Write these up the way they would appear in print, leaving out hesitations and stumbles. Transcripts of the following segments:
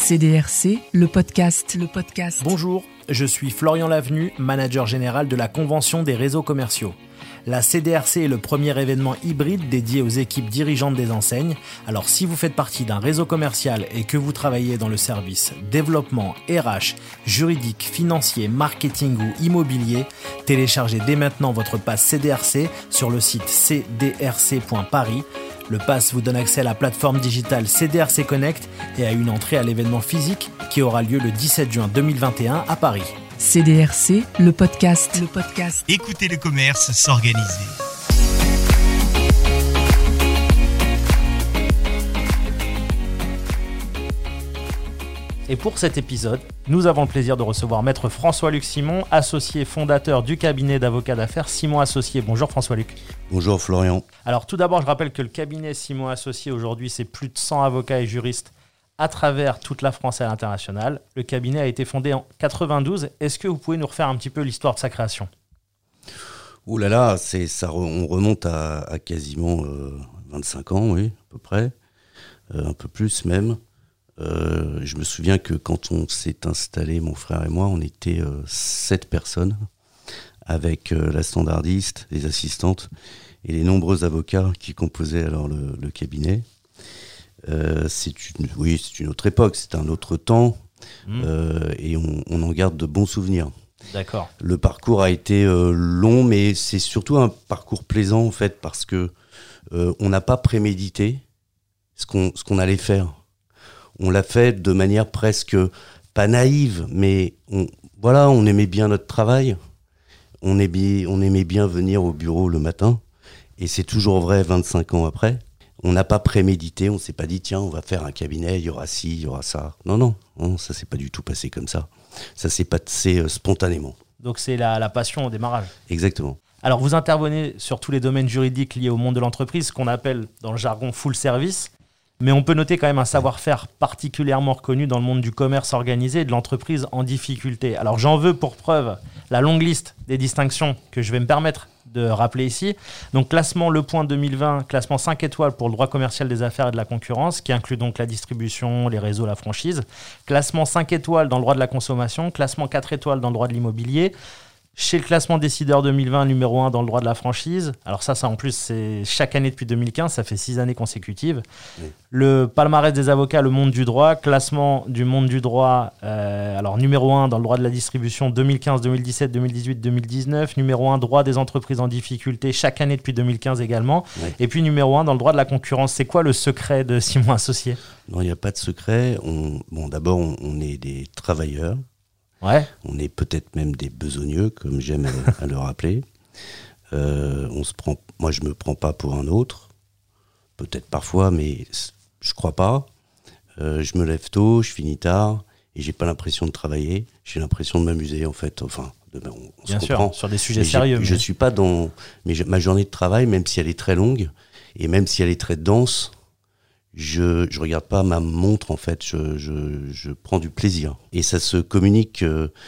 CDRC, le podcast. Bonjour, je suis Florian Lavenu, manager général de la Convention des réseaux commerciaux. La CDRC est le premier événement hybride dédié aux équipes dirigeantes des enseignes. Alors si vous faites partie d'un réseau commercial et que vous travaillez dans le service développement, RH, juridique, financier, marketing ou immobilier, téléchargez dès maintenant votre pass CDRC sur le site cdrc.paris. Le pass vous donne accès à la plateforme digitale CDRC Connect et à une entrée à l'événement physique qui aura lieu le 17 juin 2021 à Paris. CDRC, le podcast. Écoutez le commerce s'organiser. Et pour cet épisode, nous avons le plaisir de recevoir Maître François-Luc Simon, associé fondateur du cabinet d'avocats d'affaires Simon Associés. Bonjour François-Luc. Bonjour Florian. Alors tout d'abord, je rappelle que le cabinet Simon Associés aujourd'hui, c'est plus de 100 avocats et juristes à travers toute la France et à l'international. Le cabinet a été fondé en 92. Est-ce que vous pouvez nous refaire un petit peu l'histoire de sa création ? Ouh là là, on remonte à quasiment 25 ans, oui, à peu près, un peu plus même. Je me souviens que quand on s'est installé, mon frère et moi, on était 7 personnes avec la standardiste, les assistantes et les nombreux avocats qui composaient alors le cabinet. C'est une autre époque, c'est un autre temps et on en garde de bons souvenirs. D'accord. Le parcours a été long, mais c'est surtout un parcours plaisant en fait parce que on n'a pas prémédité ce qu'on allait faire. On l'a fait de manière presque pas naïve, mais on aimait bien notre travail. On aimait bien venir au bureau le matin. Et c'est toujours vrai 25 ans après. On n'a pas prémédité, on s'est pas dit tiens, on va faire un cabinet, il y aura ci, il y aura ça. Non, ça s'est pas du tout passé comme ça. Ça s'est passé spontanément. Donc c'est la passion au démarrage. Exactement. Alors vous intervenez sur tous les domaines juridiques liés au monde de l'entreprise, ce qu'on appelle dans le jargon full service. Mais on peut noter quand même un savoir-faire particulièrement reconnu dans le monde du commerce organisé et de l'entreprise en difficulté. Alors j'en veux pour preuve la longue liste des distinctions que je vais me permettre de rappeler ici. Donc classement Le Point 2020, classement 5 étoiles pour le droit commercial des affaires et de la concurrence, qui inclut donc la distribution, les réseaux, la franchise. Classement 5 étoiles dans le droit de la consommation, classement 4 étoiles dans le droit de l'immobilier. Chez le classement décideur 2020, numéro 1 dans le droit de la franchise. Alors ça en plus, c'est chaque année depuis 2015, ça fait 6 années consécutives. Oui. Le palmarès des avocats, le monde du droit, classement du monde du droit, alors numéro 1 dans le droit de la distribution 2015, 2017, 2018, 2019. Numéro 1, droit des entreprises en difficulté, chaque année depuis 2015 également. Oui. Et puis numéro 1 dans le droit de la concurrence. C'est quoi le secret de Simon Associés ? Non, il n'y a pas de secret. D'abord, on est des travailleurs. Ouais. On est peut-être même des besogneux, comme j'aime à le rappeler. Moi, je me prends pas pour un autre. Peut-être parfois, mais je crois pas. Je me lève tôt, je finis tard, et j'ai pas l'impression de travailler. J'ai l'impression de m'amuser, en fait. Enfin, on bien se sûr, comprend. sur des sujets sérieux. Je suis pas dans ma journée de travail, même si elle est très longue et même si elle est très dense. Je regarde pas ma montre en fait, je prends du plaisir et ça se communique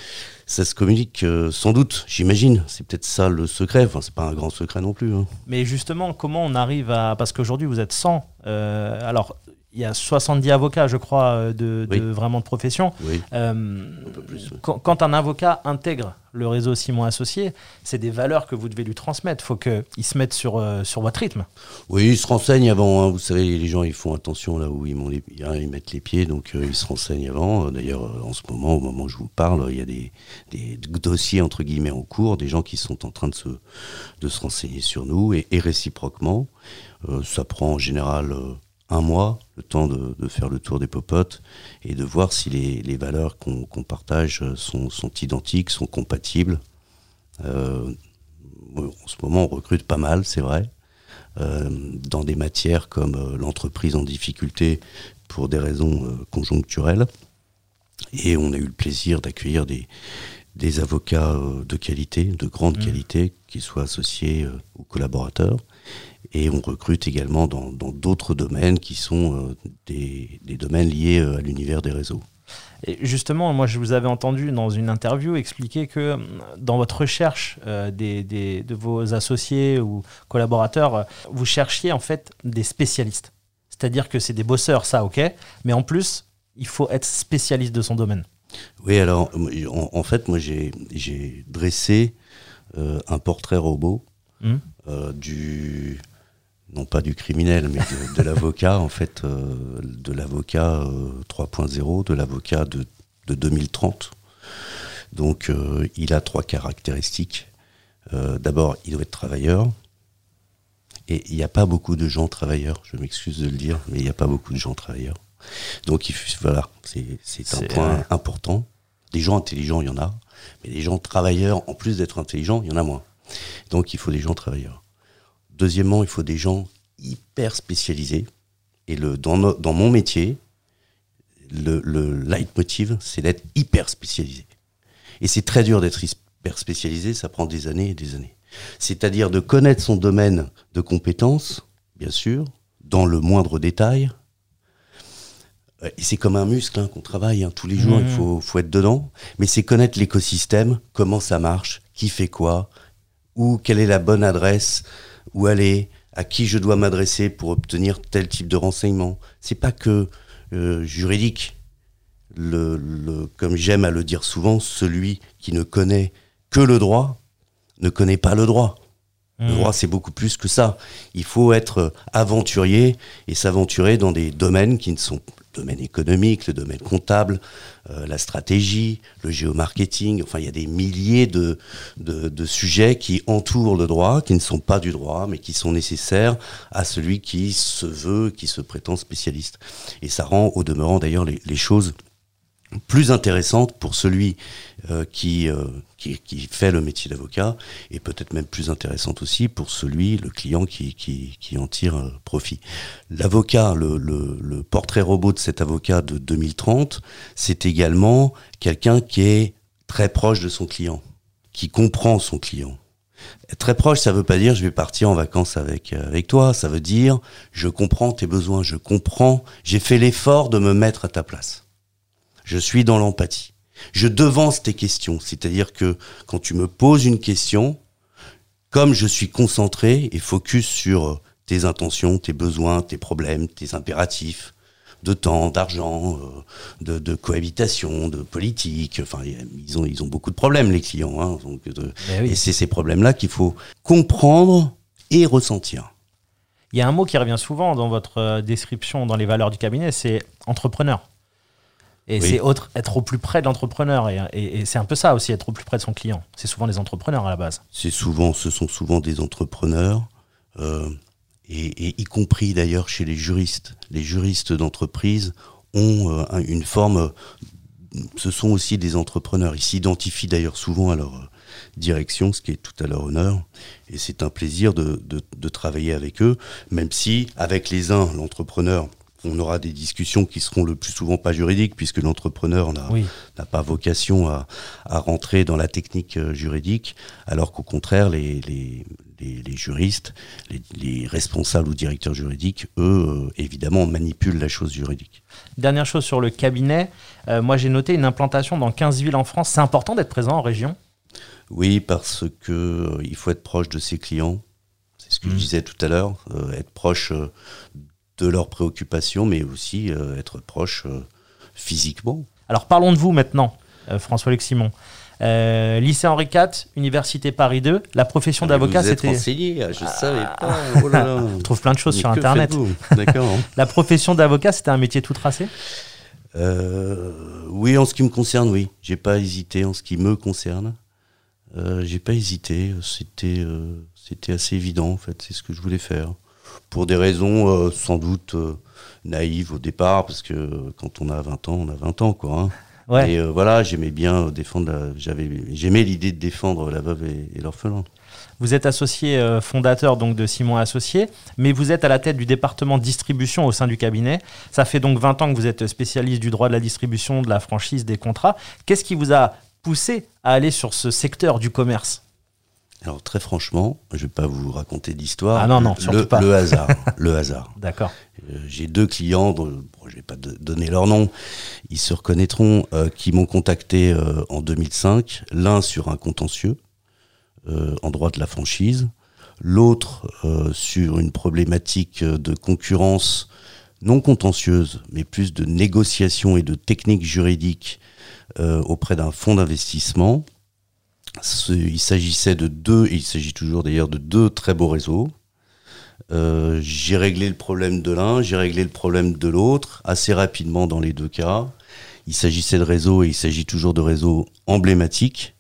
sans doute, j'imagine. C'est peut-être ça le secret. Enfin, c'est pas un grand secret non plus. Hein. Mais justement, comment on arrive à... Parce qu'aujourd'hui, vous êtes 100. Alors, il y a 70 avocats, je crois, de vraiment de profession. Oui. Un peu plus, oui. Quand un avocat intègre le réseau Simon Associés, c'est des valeurs que vous devez lui transmettre. Il faut qu'il se mette sur votre rythme. Oui, il se renseigne avant. Hein. Vous savez, les gens, ils font attention là où ils mettent les pieds. Donc, ils se renseignent avant. D'ailleurs, en ce moment, au moment où je vous parle, il y a des dossiers, entre guillemets, en cours. Des gens qui sont en train de se renseigner sur nous et réciproquement. Ça prend en général... un mois, le temps de faire le tour des popotes et de voir si les valeurs qu'on partage sont identiques, sont compatibles. En ce moment, on recrute pas mal, c'est vrai, dans des matières comme l'entreprise en difficulté pour des raisons conjoncturelles. Et on a eu le plaisir d'accueillir des avocats de qualité, de grande qualité, qui soient associés aux collaborateurs. Et on recrute également dans d'autres domaines qui sont des domaines liés à l'univers des réseaux. Et justement, moi je vous avais entendu dans une interview expliquer que dans votre recherche de vos associés ou collaborateurs, vous cherchiez en fait des spécialistes. C'est-à-dire que c'est des bosseurs, ça ok, mais en plus, il faut être spécialiste de son domaine. Oui, alors, en fait, moi, j'ai dressé un portrait robot non pas du criminel, mais de l'avocat, en fait, de l'avocat 3.0, de l'avocat de 2030. Donc, il a 3 caractéristiques. D'abord, il doit être travailleur. Et il n'y a pas beaucoup de gens travailleurs, je m'excuse de le dire, mais il n'y a pas beaucoup de gens travailleurs. Donc, voilà, c'est un point important. Des gens intelligents, il y en a. Mais des gens travailleurs, en plus d'être intelligents, il y en a moins. Donc, il faut des gens travailleurs. Deuxièmement, il faut des gens hyper spécialisés. Et dans mon métier, le leitmotiv, c'est d'être hyper spécialisé. Et c'est très dur d'être hyper spécialisé, ça prend des années et des années. C'est-à-dire de connaître son domaine de compétences, bien sûr, dans le moindre détail. Et c'est comme un muscle qu'on travaille tous les jours, il faut être dedans. Mais c'est connaître l'écosystème, comment ça marche, qui fait quoi, quelle est la bonne adresse, où aller, à qui je dois m'adresser pour obtenir tel type de renseignement. C'est pas que juridique. Comme j'aime à le dire souvent, celui qui ne connaît que le droit ne connaît pas le droit. Le droit, c'est beaucoup plus que ça. Il faut être aventurier et s'aventurer dans des domaines qui ne sont le domaine économique, le domaine comptable, la stratégie, le géomarketing. Enfin, il y a des milliers de sujets qui entourent le droit, qui ne sont pas du droit, mais qui sont nécessaires à celui qui se prétend spécialiste. Et ça rend, au demeurant d'ailleurs, les choses plus intéressante pour celui qui fait le métier d'avocat, et peut-être même plus intéressante aussi pour le client qui en tire profit. L'avocat, le portrait robot de cet avocat de 2030, c'est également quelqu'un qui est très proche de son client, qui comprend son client. Très proche, ça veut pas dire je vais partir en vacances avec toi, ça veut dire je comprends tes besoins, j'ai fait l'effort de me mettre à ta place. Je suis dans l'empathie. Je devance tes questions. C'est-à-dire que quand tu me poses une question, comme je suis concentré et focus sur tes intentions, tes besoins, tes problèmes, tes impératifs, de temps, d'argent, de cohabitation, de politique. Enfin, ils ont beaucoup de problèmes, les clients. Hein, donc, et c'est ces problèmes-là qu'il faut comprendre et ressentir. Il y a un mot qui revient souvent dans votre description, dans les valeurs du cabinet, c'est entrepreneur. Et c'est être au plus près de l'entrepreneur. Et c'est un peu ça aussi, être au plus près de son client. C'est souvent des entrepreneurs à la base. Ce sont souvent des entrepreneurs, et y compris d'ailleurs chez les juristes. Les juristes d'entreprise ont une forme... Ce sont aussi des entrepreneurs. Ils s'identifient d'ailleurs souvent à leur direction, ce qui est tout à leur honneur. Et c'est un plaisir de travailler avec eux, même si, avec les uns, l'entrepreneur... On aura des discussions qui seront le plus souvent pas juridiques, puisque l'entrepreneur n'a pas vocation à rentrer dans la technique juridique, alors qu'au contraire, les juristes, les responsables ou directeurs juridiques, eux, évidemment, manipulent la chose juridique. Dernière chose sur le cabinet, moi j'ai noté une implantation dans 15 villes en France. C'est important d'être présent en région ? Oui, parce que il faut être proche de ses clients. C'est ce que je disais tout à l'heure, être proche de leurs préoccupations, mais aussi être proche physiquement. Alors parlons de vous maintenant, François-Luc Simon. Lycée Henri IV, Université Paris 2, la profession d'avocat, c'était... Vous êtes renseigné, je savais pas. Oh là là. On trouve plein de choses sur Internet. D'accord. La profession d'avocat, c'était un métier tout tracé ? Oui, en ce qui me concerne, oui. J'ai pas hésité en ce qui me concerne. J'ai pas hésité. C'était assez évident, en fait. C'est ce que je voulais faire. Pour des raisons sans doute naïves au départ, parce que quand on a 20 ans, on a 20 ans, quoi. Hein. Ouais. Et voilà, j'aimais bien défendre, j'aimais l'idée de défendre la veuve et l'orphelin. Vous êtes associé fondateur donc de Simon Associés, mais vous êtes à la tête du département distribution au sein du cabinet. Ça fait donc 20 ans que vous êtes spécialiste du droit de la distribution, de la franchise, des contrats. Qu'est-ce qui vous a poussé à aller sur ce secteur du commerce ? Alors très franchement, je ne vais pas vous raconter d'histoire. Ah non, surtout pas. Le hasard. D'accord. J'ai 2 clients, je ne vais pas donner leur nom, ils se reconnaîtront, qui m'ont contacté en 2005, l'un sur un contentieux en droit de la franchise, l'autre sur une problématique de concurrence non contentieuse, mais plus de négociation et de techniques juridiques auprès d'un fonds d'investissement. Il s'agissait de deux, et il s'agit toujours d'ailleurs de deux très beaux réseaux. J'ai réglé le problème de l'un, j'ai réglé le problème de l'autre, assez rapidement dans les deux cas. Il s'agissait de réseaux, et il s'agit toujours de réseaux emblématiques.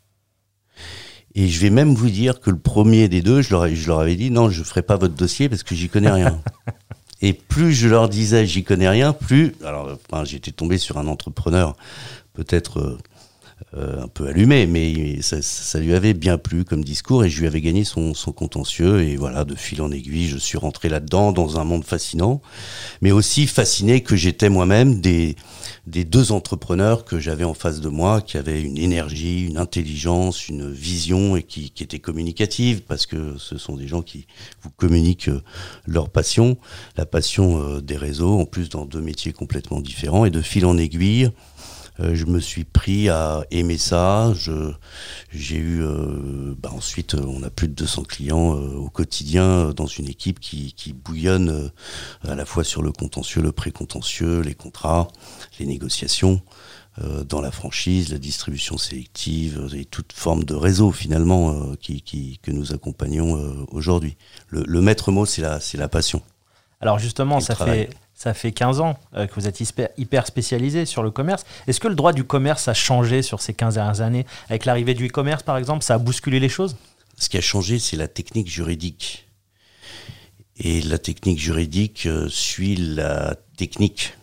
Et je vais même vous dire que le premier des deux, je leur avais dit, non, je ne ferai pas votre dossier parce que j'y connais rien. Et plus je leur disais j'y connais rien, plus... Alors, j'étais tombé sur un entrepreneur peut-être un peu allumé, mais ça lui avait bien plu comme discours et je lui avais gagné son contentieux. Et voilà, de fil en aiguille, je suis rentré là-dedans dans un monde fascinant, mais aussi fasciné que j'étais moi-même des deux entrepreneurs que j'avais en face de moi, qui avaient une énergie, une intelligence, une vision et qui étaient communicatives, parce que ce sont des gens qui vous communiquent leur passion, la passion des réseaux, en plus dans deux métiers complètement différents. Et de fil en aiguille, je me suis pris à aimer ça. J'ai eu ensuite, on a plus de 200 clients au quotidien dans une équipe qui bouillonne à la fois sur le contentieux, le pré-contentieux, les contrats, les négociations, dans la franchise, la distribution sélective et toute forme de réseau finalement que nous accompagnons aujourd'hui. Le maître mot, c'est la passion. Alors justement, ça fait 15 ans que vous êtes hyper spécialisé sur le commerce. Est-ce que le droit du commerce a changé sur ces 15 dernières années ? Avec l'arrivée du e-commerce, par exemple, ça a bousculé les choses ? Ce qui a changé, c'est la technique juridique. Et la technique juridique suit la technique.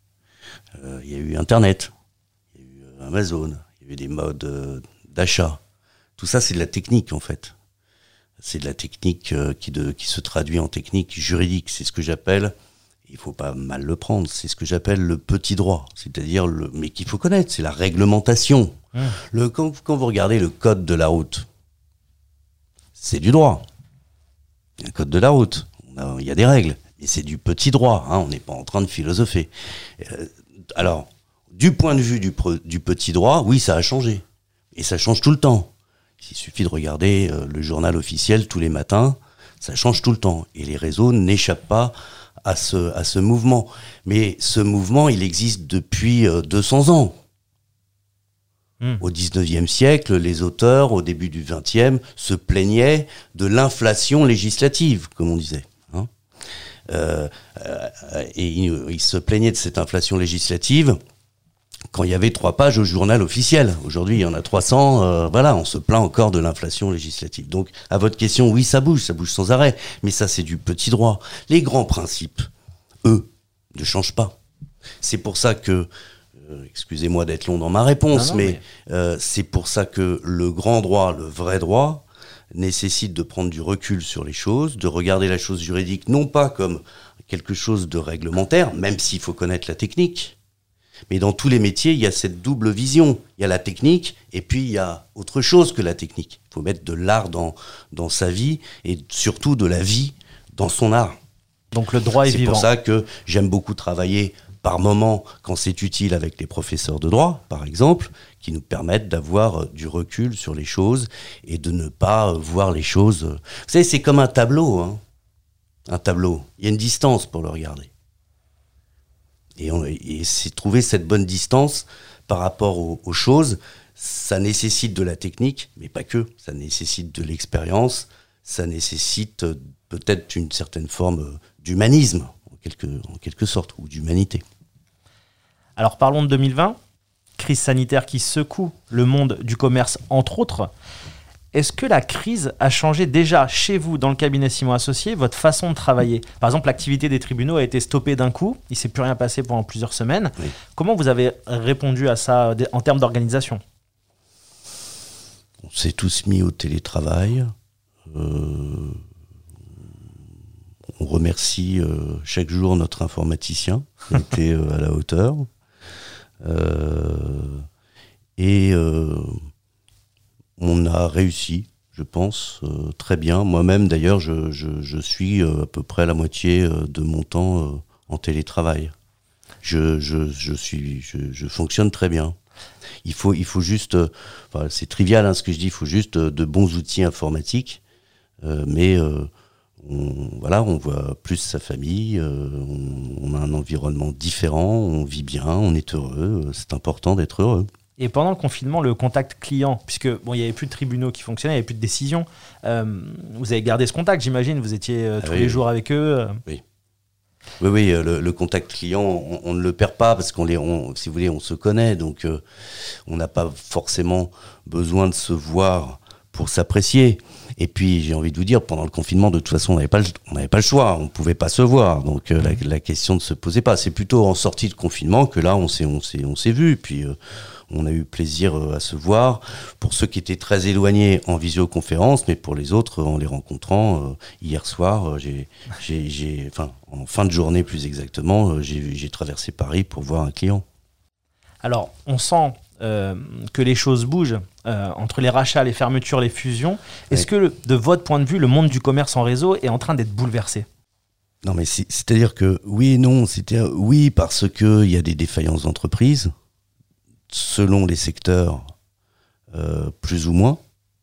Il y a eu Internet, il y a eu Amazon, il y a eu des modes d'achat. Tout ça, c'est de la technique, en fait. C'est de la technique qui se traduit en technique juridique. C'est ce que j'appelle... Il faut pas mal le prendre, c'est ce que j'appelle le petit droit, c'est-à-dire mais qu'il faut connaître, c'est la réglementation. Quand vous regardez le code de la route, c'est du droit. Il y a un code de la route, il y a des règles, mais c'est du petit droit, on n'est pas en train de philosopher. Alors, du point de vue du petit droit, oui, ça a changé, et ça change tout le temps. Il suffit de regarder le journal officiel tous les matins, ça change tout le temps, et les réseaux n'échappent pas à ce mouvement. Mais ce mouvement, il existe depuis 200 ans. Au 19e siècle, les auteurs, au début du 20e, se plaignaient de l'inflation législative, comme on disait. Et ils se plaignaient de cette inflation législative quand il y avait 3 pages au journal officiel. Aujourd'hui, il y en a 300. On se plaint encore de l'inflation législative. Donc, à votre question, oui, ça bouge sans arrêt. Mais ça, c'est du petit droit. Les grands principes, eux, ne changent pas. C'est pour ça que, excusez-moi d'être long dans ma réponse, mais c'est pour ça que le grand droit, le vrai droit, nécessite de prendre du recul sur les choses, de regarder la chose juridique, non pas comme quelque chose de réglementaire, même s'il faut connaître la technique. Mais dans tous les métiers, il y a cette double vision. Il y a la technique et puis il y a autre chose que la technique. Il faut mettre de l'art dans sa vie et surtout de la vie dans son art. Donc le droit est vivant. C'est pour ça que j'aime beaucoup travailler par moment, quand c'est utile, avec les professeurs de droit, par exemple, qui nous permettent d'avoir du recul sur les choses et de ne pas voir les choses... Vous savez, c'est comme un tableau. Un tableau. Il y a une distance pour le regarder. Et c'est trouver cette bonne distance par rapport aux choses. Ça nécessite de la technique, mais pas que. Ça nécessite de l'expérience. Ça nécessite peut-être une certaine forme d'humanisme, en quelque sorte, ou d'humanité. Alors parlons de 2020, crise sanitaire qui secoue le monde du commerce, entre autres. Est-ce que la crise a changé déjà chez vous, dans le cabinet Simon Associés, votre façon de travailler ? Par exemple, l'activité des tribunaux a été stoppée d'un coup, il ne s'est plus rien passé pendant plusieurs semaines. Oui. Comment vous avez répondu à ça en termes d'organisation ? On s'est tous mis au télétravail. On remercie chaque jour notre informaticien qui était à la hauteur. On a réussi, je pense, très bien. Moi-même, d'ailleurs, je suis à peu près la moitié de mon temps en télétravail. Je fonctionne très bien. Il faut juste, c'est trivial ce que je dis, il faut juste de bons outils informatiques, mais on voit plus sa famille, on a un environnement différent, on vit bien, on est heureux. C'est important d'être heureux. Et pendant le confinement, le contact client, puisque il n'y avait plus de tribunaux qui fonctionnaient, il n'y avait plus de décisions, vous avez gardé ce contact, j'imagine, vous étiez tous les jours avec eux. Oui. Oui, le contact client, on ne le perd pas parce si vous voulez, on se connaît, donc on n'a pas forcément besoin de se voir pour s'apprécier. Et puis, j'ai envie de vous dire, pendant le confinement, de toute façon, on n'avait pas le choix, on ne pouvait pas se voir, donc la question ne se posait pas. C'est plutôt en sortie de confinement que là, on s'est vus, puis on a eu plaisir à se voir. Pour ceux qui étaient très éloignés en visioconférence, mais pour les autres, en les rencontrant, hier soir, en fin de journée plus exactement, j'ai traversé Paris pour voir un client. Alors, on sent que les choses bougent entre les rachats, les fermetures, les fusions. Est-ce que, de votre point de vue, le monde du commerce en réseau est en train d'être bouleversé ? Non, mais c'est-à-dire que oui et non. Oui, parce qu'il y a des défaillances d'entreprises, selon les secteurs, plus ou moins.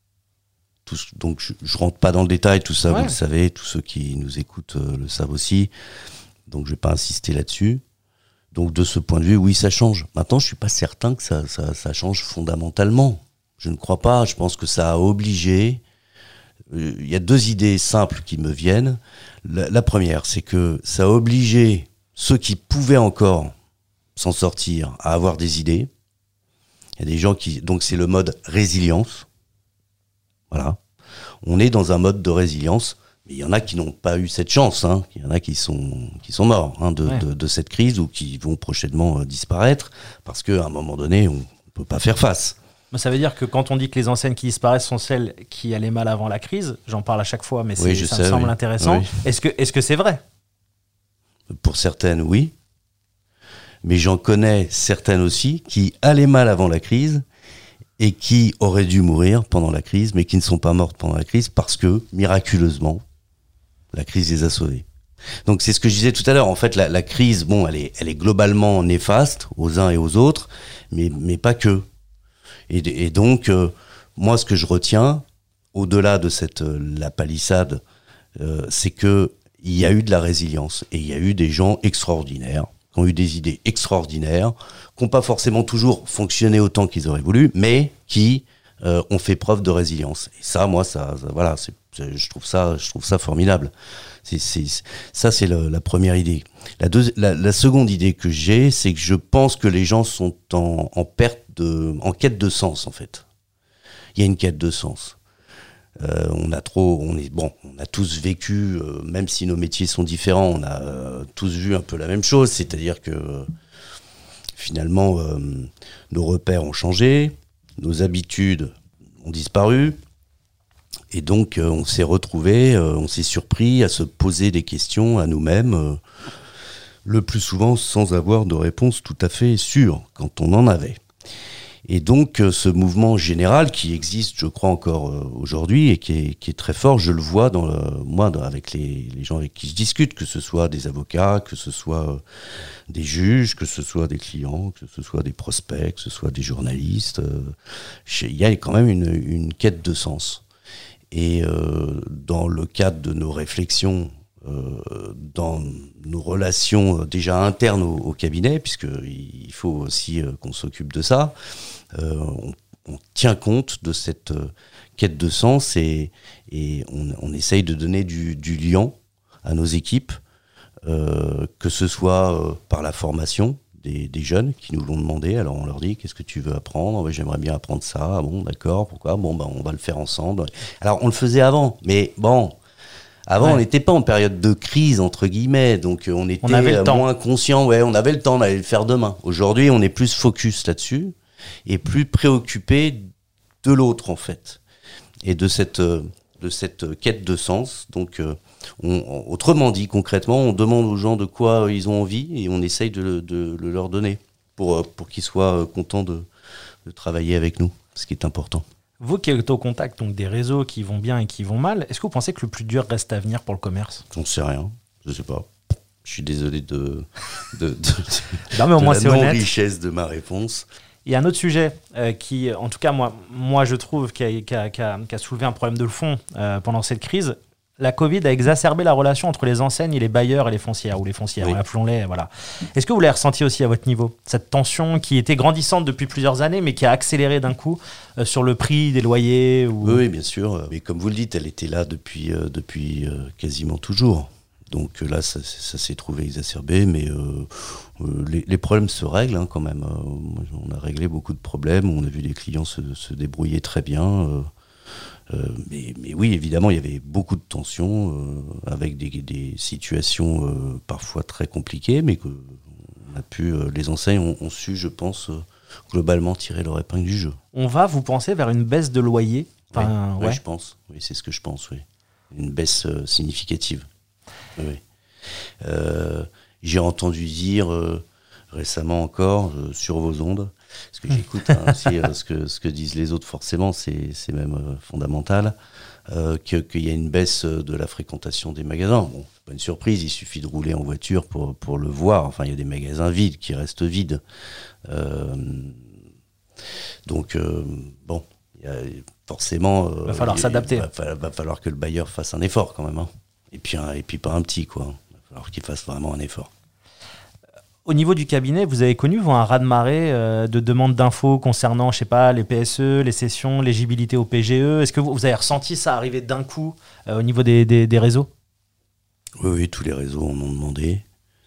Donc, je rentre pas dans le détail, tout ça, vous le savez, tous ceux qui nous écoutent le savent aussi. Donc, je vais pas insister là-dessus. Donc, de ce point de vue, oui, ça change. Maintenant, je suis pas certain que ça change fondamentalement. Je ne crois pas. Je pense que ça a obligé. Il y a deux idées simples qui me viennent. La première, c'est que ça a obligé ceux qui pouvaient encore s'en sortir à avoir des idées. Il y a des gens donc c'est le mode résilience. Voilà. On est dans un mode de résilience. Mais il y en a qui n'ont pas eu cette chance, hein. Il y en a qui sont morts de cette crise ou qui vont prochainement disparaître parce qu'à un moment donné, on ne peut pas faire face. Ça veut dire que quand on dit que les enseignes qui disparaissent sont celles qui allaient mal avant la crise, j'en parle à chaque fois, mais ça me semble intéressant. Oui. Est-ce que c'est vrai ? Pour certaines, oui. Mais j'en connais certaines aussi qui allaient mal avant la crise et qui auraient dû mourir pendant la crise, mais qui ne sont pas mortes pendant la crise parce que, miraculeusement, la crise les a sauvés. Donc c'est ce que je disais tout à l'heure. En fait, la crise, elle est globalement néfaste aux uns et aux autres, mais pas que. Et donc, moi, ce que je retiens, au-delà de la palissade, c'est qu'il y a eu de la résilience. Et il y a eu des gens extraordinaires, qui ont eu des idées extraordinaires, qui n'ont pas forcément toujours fonctionné autant qu'ils auraient voulu, mais qui ont fait preuve de résilience. Et ça, moi, je trouve ça formidable. Ça, c'est la première idée. La seconde idée que j'ai, c'est que je pense que les gens sont en quête de sens, en fait. Il y a une quête de sens. On a tous vécu, même si nos métiers sont différents, on a tous vu un peu la même chose, c'est-à-dire que finalement, nos repères ont changé, nos habitudes ont disparu, et donc on s'est retrouvés, on s'est surpris à se poser des questions à nous-mêmes, le plus souvent sans avoir de réponse tout à fait sûre, quand on en avait. Et donc ce mouvement général qui existe, je crois encore aujourd'hui et qui est très fort, je le vois avec les gens avec qui je discute, que ce soit des avocats, que ce soit des juges, que ce soit des clients, que ce soit des prospects, que ce soit des journalistes. Il y a quand même une quête de sens. Et dans le cadre de nos réflexions, dans nos relations déjà internes au cabinet, puisqu'il faut aussi qu'on s'occupe de ça, on tient compte de cette quête de sens et on essaye de donner du liant à nos équipes, que ce soit par la formation des jeunes qui nous l'ont demandé. Alors on leur dit: qu'est-ce que tu veux apprendre? J'aimerais bien apprendre ça. Bon, d'accord, pourquoi? On va le faire ensemble. Alors on le faisait avant, mais avant, on n'était pas en période de crise, entre guillemets, donc on était moins conscient. Ouais, on avait le temps d'aller le faire demain. Aujourd'hui, on est plus focus là-dessus et plus préoccupé de l'autre, en fait, et de cette quête de sens. Donc, autrement dit, concrètement, on demande aux gens de quoi ils ont envie et on essaye de le leur donner pour qu'ils soient contents de travailler avec nous, ce qui est important. Vous qui êtes au contact donc, des réseaux qui vont bien et qui vont mal, est-ce que vous pensez que le plus dur reste à venir pour le commerce? J'en sais rien, je sais pas. Je suis désolé de non, mais au moins, c'est honnête. Non-richesse de ma réponse. Il y a un autre sujet qui, en tout cas, moi je trouve, qui a soulevé un problème de fond pendant cette crise. la Covid a exacerbé la relation entre les enseignes et les bailleurs et les foncières, ou les foncières, Oui. appelons-les, voilà. Est-ce que vous l'avez ressenti aussi à votre niveau, cette tension qui était grandissante depuis plusieurs années, mais qui a accéléré d'un coup sur le prix des loyers ou... Oui, bien sûr. Mais comme vous le dites, elle était là depuis quasiment toujours. Donc là, ça s'est trouvé exacerbé, mais les problèmes se règlent quand même. On a réglé beaucoup de problèmes, on a vu des clients se débrouiller très bien. Mais oui, évidemment, il y avait beaucoup de tensions, avec des situations parfois très compliquées, mais que les enseignes ont su, je pense, globalement tirer leur épingle du jeu. On va, vous pensez, vers une baisse de loyer? Enfin, Oui, je pense. Oui, c'est ce que je pense, oui. Une baisse significative. Oui. J'ai entendu dire récemment encore sur vos ondes, parce que j'écoute aussi ce que disent les autres, forcément, c'est même fondamental, qu'il y a une baisse de la fréquentation des magasins. Bon, c'est pas une surprise, il suffit de rouler en voiture pour le voir. Enfin, il y a des magasins vides qui restent vides. Donc, bon, forcément... va falloir s'adapter. Va falloir que le bailleur fasse un effort quand même. Hein. Et puis pas un petit, quoi. Il va falloir qu'il fasse vraiment un effort. Au niveau du cabinet, vous avez connu un raz-de-marée de demandes d'infos concernant, je sais pas, les PSE, les cessions, l'éligibilité au PGE. Est-ce que vous avez ressenti ça arriver d'un coup au niveau des réseaux? Oui, tous les réseaux en ont demandé.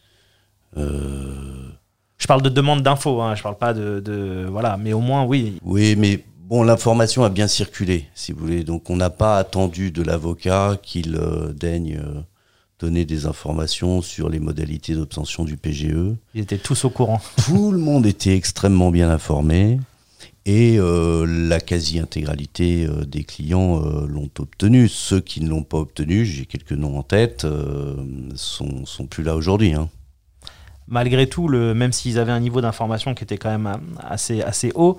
Je parle de demande d'infos, je parle pas de voilà, mais au moins oui. Oui, mais bon, l'information a bien circulé, si vous voulez. Donc on n'a pas attendu de l'avocat qu'il daigne donner des informations sur les modalités d'obtention du PGE. Ils étaient tous au courant. Tout le monde était extrêmement bien informé et la quasi-intégralité des clients l'ont obtenu. Ceux qui ne l'ont pas obtenu, j'ai quelques noms en tête, sont plus là aujourd'hui. Hein. Malgré tout, même s'ils avaient un niveau d'information qui était quand même assez haut,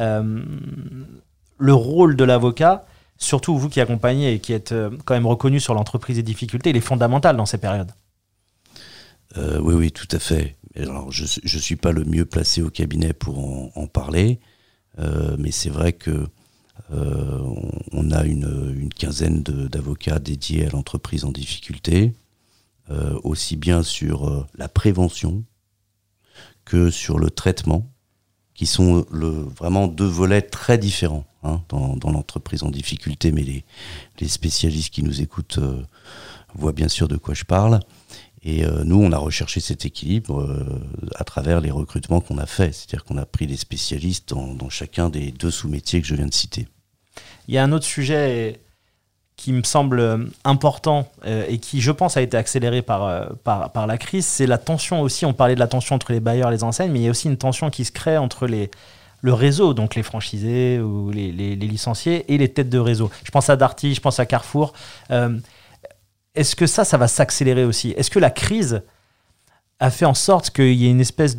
le rôle de l'avocat, surtout vous qui accompagnez et qui êtes quand même reconnu sur l'entreprise et difficultés, il est fondamental dans ces périodes. Oui, tout à fait. Alors, je ne suis pas le mieux placé au cabinet pour en parler, mais c'est vrai que on a une quinzaine d'avocats dédiés à l'entreprise en difficulté, aussi bien sur la prévention que sur le traitement, qui sont vraiment deux volets très différents dans l'entreprise en difficulté, mais les spécialistes qui nous écoutent voient bien sûr de quoi je parle. Et nous, on a recherché cet équilibre à travers les recrutements qu'on a faits. C'est-à-dire qu'on a pris des spécialistes dans chacun des deux sous-métiers que je viens de citer. Il y a un autre sujet qui me semble important et qui, je pense, a été accéléré par la crise, c'est la tension aussi. On parlait de la tension entre les bailleurs et les enseignes, mais il y a aussi une tension qui se crée entre le réseau, donc les franchisés ou les licenciés, et les têtes de réseau. Je pense à Darty, je pense à Carrefour. Est-ce que ça va s'accélérer aussi? Est-ce que la crise a fait en sorte qu'il y ait une espèce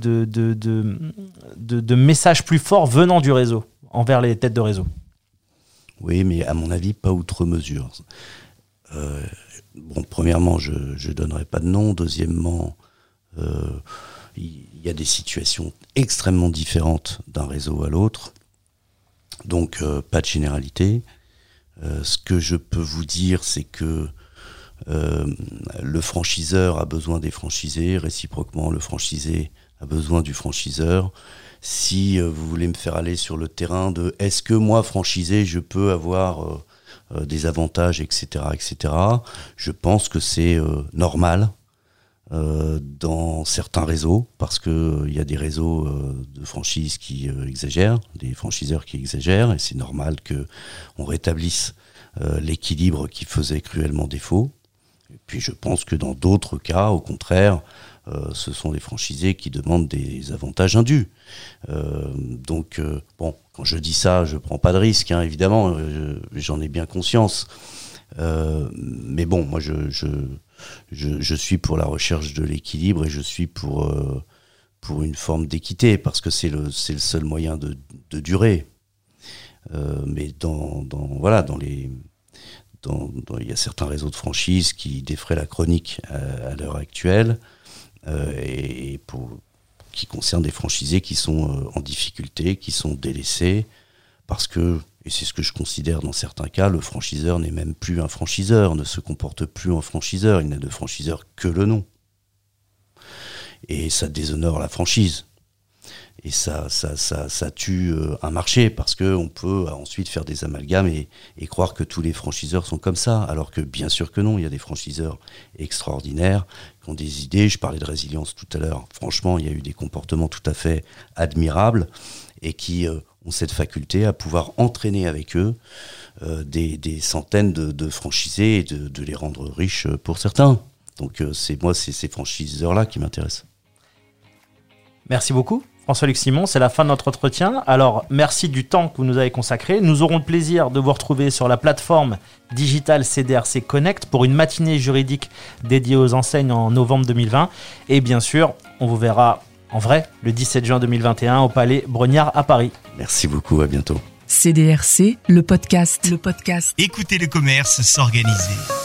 de message plus fort venant du réseau envers les têtes de réseau? Oui, mais à mon avis, pas outre mesure. Premièrement, je ne donnerai pas de nom. Deuxièmement, il y a des situations extrêmement différentes d'un réseau à l'autre. Donc, pas de généralité. Ce que je peux vous dire, c'est que le franchiseur a besoin des franchisés. Réciproquement, le franchisé a besoin du franchiseur. Si vous voulez me faire aller sur le terrain de est-ce que moi, franchisé, je peux avoir des avantages, etc., je pense que c'est normal dans certains réseaux, parce qu'il y a des réseaux de franchise qui exagèrent, des franchiseurs qui exagèrent, et c'est normal qu'on rétablisse l'équilibre qui faisait cruellement défaut. Et puis je pense que dans d'autres cas, au contraire, ce sont les franchisés qui demandent des avantages indus. Quand je dis ça, je ne prends pas de risque, évidemment, j'en ai bien conscience. Mais bon, moi, je suis pour la recherche de l'équilibre et je suis pour une forme d'équité, parce que c'est le seul moyen de durer. Mais il y a certains réseaux de franchise qui défraient la chronique à l'heure actuelle, qui concernent des franchisés qui sont en difficulté, qui sont délaissés, parce que Et c'est ce que je considère dans certains cas, le franchiseur n'est même plus un franchiseur, ne se comporte plus en franchiseur, il n'a de franchiseur que le nom. Et ça déshonore la franchise. Et ça tue un marché parce qu'on peut ensuite faire des amalgames et croire que tous les franchiseurs sont comme ça, alors que bien sûr que non, il y a des franchiseurs extraordinaires qui ont des idées. Je parlais de résilience tout à l'heure. Franchement, il y a eu des comportements tout à fait admirables et qui ont cette faculté à pouvoir entraîner avec eux des centaines de franchisés et de les rendre riches pour certains. Donc c'est ces franchiseurs-là qui m'intéressent. Merci beaucoup. François-Luc Simon, c'est la fin de notre entretien. Alors, merci du temps que vous nous avez consacré. Nous aurons le plaisir de vous retrouver sur la plateforme digitale CDRC Connect pour une matinée juridique dédiée aux enseignes en novembre 2020. Et bien sûr, on vous verra en vrai le 17 juin 2021 au Palais Brongniart à Paris. Merci beaucoup, à bientôt. CDRC, le podcast. Écoutez le commerce s'organiser.